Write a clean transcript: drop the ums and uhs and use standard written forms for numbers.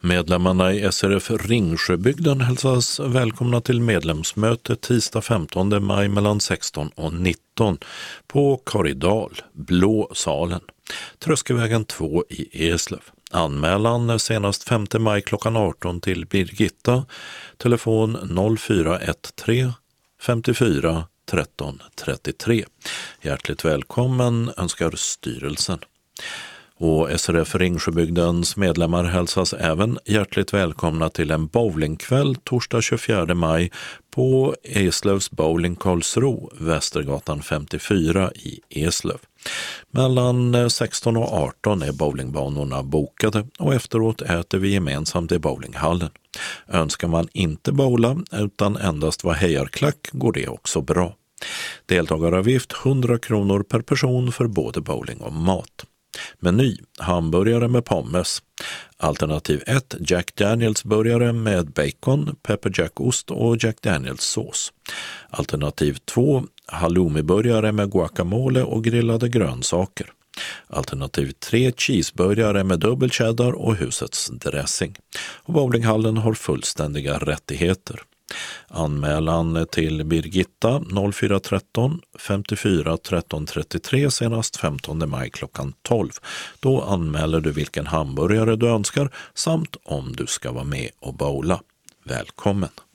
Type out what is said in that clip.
Medlemmarna i SRF Ringsjöbygden hälsas välkomna till medlemsmöte tisdag 15 maj mellan 16 och 19 på Korridal, Blå salen, Tröskelvägen 2 i Eslöv. Anmälan senast 5 maj klockan 18 till Birgitta, telefon 0413 54 13 33. Hjärtligt välkommen önskar styrelsen. Och SRF Ringsjöbygdens medlemmar hälsas även hjärtligt välkomna till en bowlingkväll torsdag 24 maj på Eslövs bowling Karlsro, Västergatan 54 i Eslöv. Mellan 16 och 18 är bowlingbanorna bokade och efteråt äter vi gemensamt i bowlinghallen. Önskar man inte bowla utan endast vara hejarklack går det också bra. Deltagaravgift 100 kronor per person för både bowling och mat. Meny: hamburgare med pommes. Alternativ 1: Jack Daniels burgare med bacon, pepper jack ost och Jack Daniels sås. Alternativ 2: halloumi-burgare med guacamole och grillade grönsaker. Alternativ 3: cheeseburgare med dubbel cheddar och husets dressing. Och bowlinghallen har fullständiga rättigheter. Anmälan till Birgitta 0413 54 13 33 senast 15 maj klockan 12. Då anmäler du vilken hamburgare du önskar samt om du ska vara med och bowla. Välkommen!